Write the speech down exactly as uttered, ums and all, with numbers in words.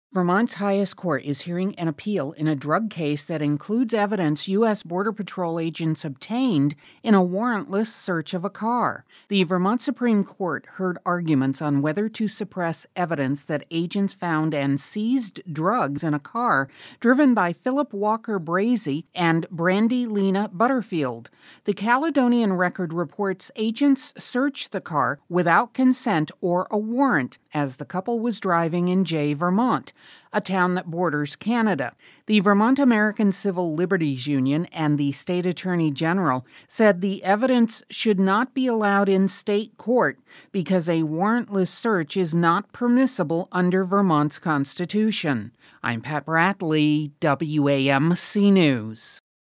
Vermont's highest court is hearing an appeal in a drug case that includes evidence U S. Border Patrol agents obtained in a warrantless search of a car. The Vermont Supreme Court heard arguments on whether to suppress evidence that agents found and seized drugs in a car driven by Philip Walker Brazy and Brandy Lena Butterfield. The Caledonian Record reports agents searched the car without consent or a warrant as the couple was driving in Jay, Vermont, a town that borders Canada. The Vermont American Civil Liberties Union and the state attorney general said the evidence should not be allowed in state court because a warrantless search is not permissible under Vermont's constitution. I'm Pat Bradley, W A M C News.